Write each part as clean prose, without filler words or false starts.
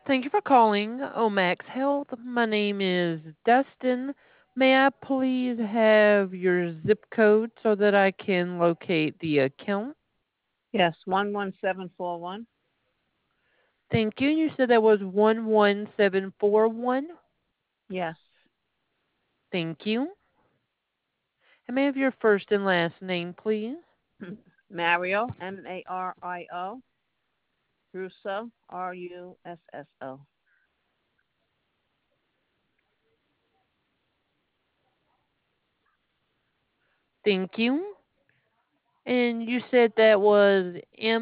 Thank you for calling Omax Health. My name is Dustin. May I please have your zip code so that I can locate the account? Yes, 11741. Thank you. You said that was 11741. Yes. Thank you. And may I have your first and last name, please? Mario, Mario. Russo, Russo. Thank you. And you said that was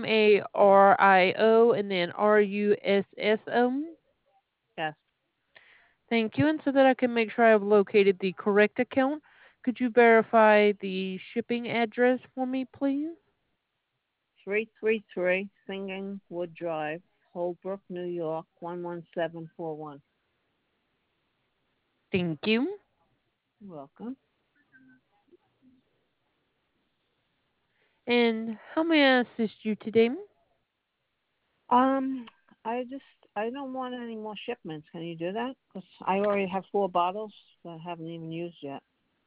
Mario and then Russo. Yes. Thank you. And so that I can make sure I have located the correct account, could you verify the shipping address for me, please? 333 Singing Wood Drive, Holbrook, New York, 11741. Thank you. Welcome. And how may I assist you today? Um, I just, I don't want any more shipments. Can you do that? Because I already have 4 bottles that I haven't even used yet.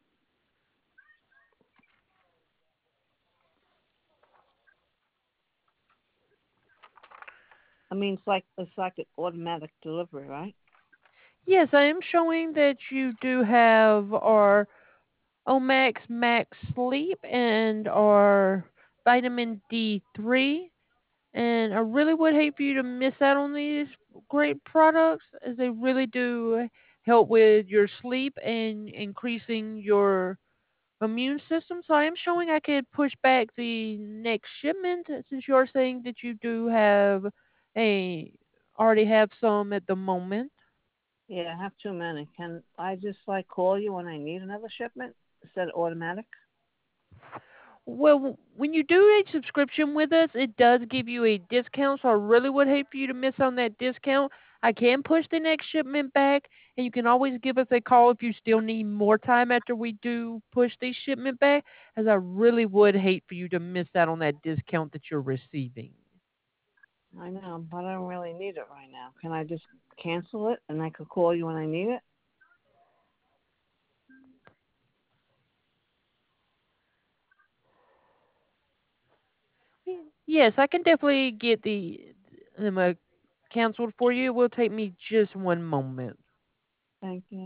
I mean, it's like an automatic delivery, right? Yes, I am showing that you do have our Omax Max Sleep and our vitamin D3. And I really would hate for you to miss out on these great products as they really do help with your sleep and increasing your immune system. So I am showing I could push back the next shipment since you're saying that you do have a already have some at the moment. Yeah, I have too many. Can I just like call you when I need another shipment instead of automatic? Well, when you do a subscription with us, it does give you a discount. So I really would hate for you to miss on that discount. I can push the next shipment back, and you can always give us a call if you still need more time after we do push the shipment back, as I really would hate for you to miss out on that discount that you're receiving. I know, but I don't really need it right now. Can I just cancel it and I could call you when I need it? Yes, I can definitely get them canceled for you. It will take me just one moment. Thank you.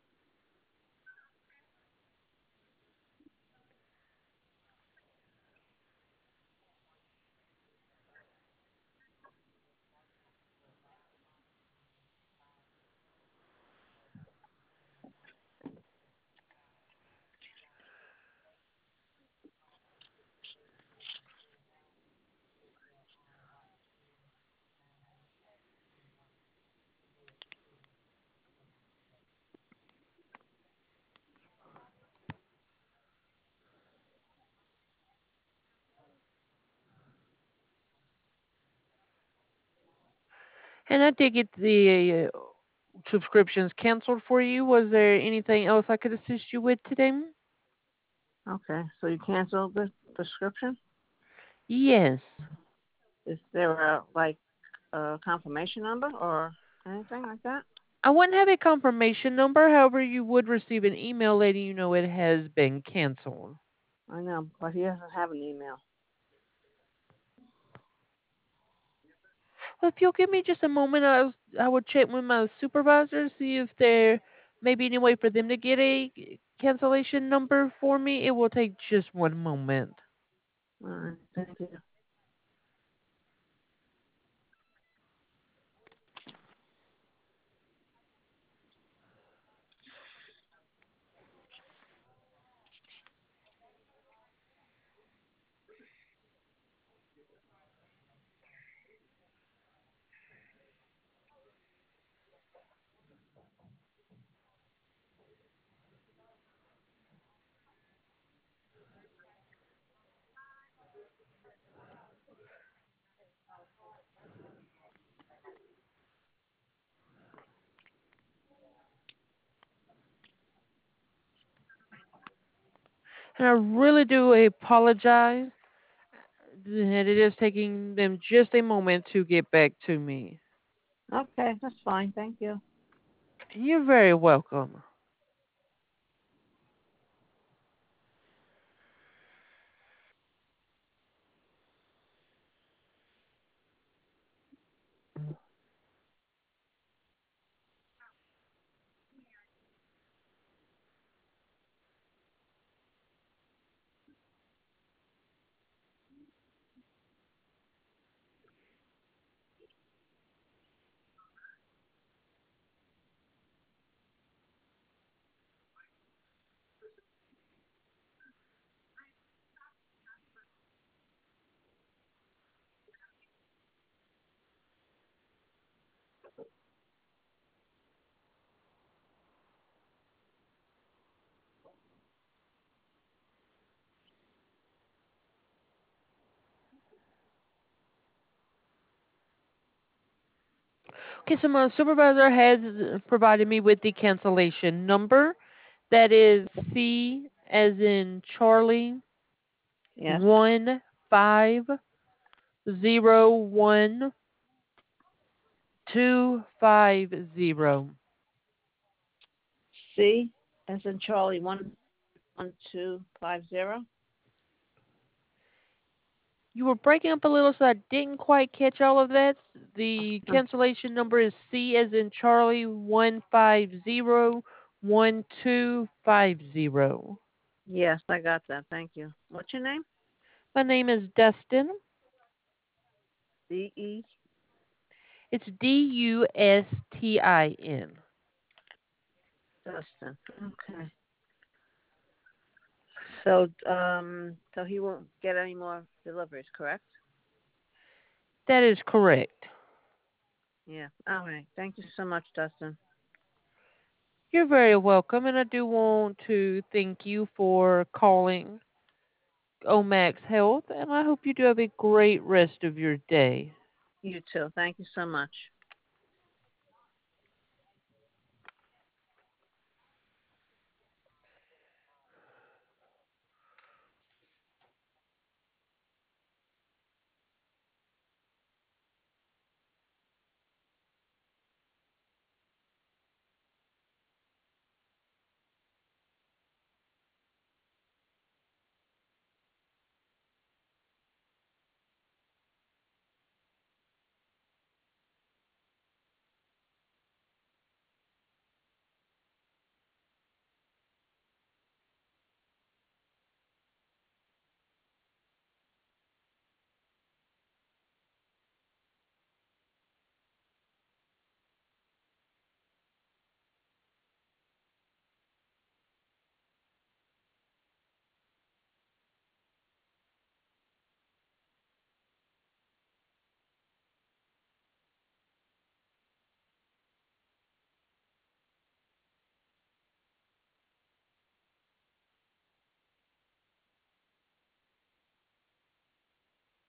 And I did get the subscriptions canceled for you. Was there anything else I could assist you with today? Okay, so you canceled the prescription? Yes. Is there a confirmation number or anything like that? I wouldn't have a confirmation number, however, you would receive an email letting you know it has been canceled. I know, but he doesn't have an email. Well, if you'll give me just a moment, I will check with my supervisor, see if there may be any way for them to get a cancellation number for me. It will take just one moment. All right, thank you. And I really do apologize that it is taking them just a moment to get back to me. Okay, that's fine. Thank you. You're very welcome. Okay, so my supervisor has provided me with the cancellation number. That is C as in Charlie Yes. 1501250. C as in Charlie 11250. You were breaking up a little, so I didn't quite catch all of that. The Uh, cancellation number is C as in Charlie 1501250. yes, I got that. Thank you. What's your name? My name is Dustin. D-E. It's Dustin. Dustin. Okay. So he won't get any more deliveries, correct? That is correct. Yeah. All right. Thank you so much, Dustin. You're very welcome, and I do want to thank you for calling Omax Health, and I hope you do have a great rest of your day. You too. Thank you so much.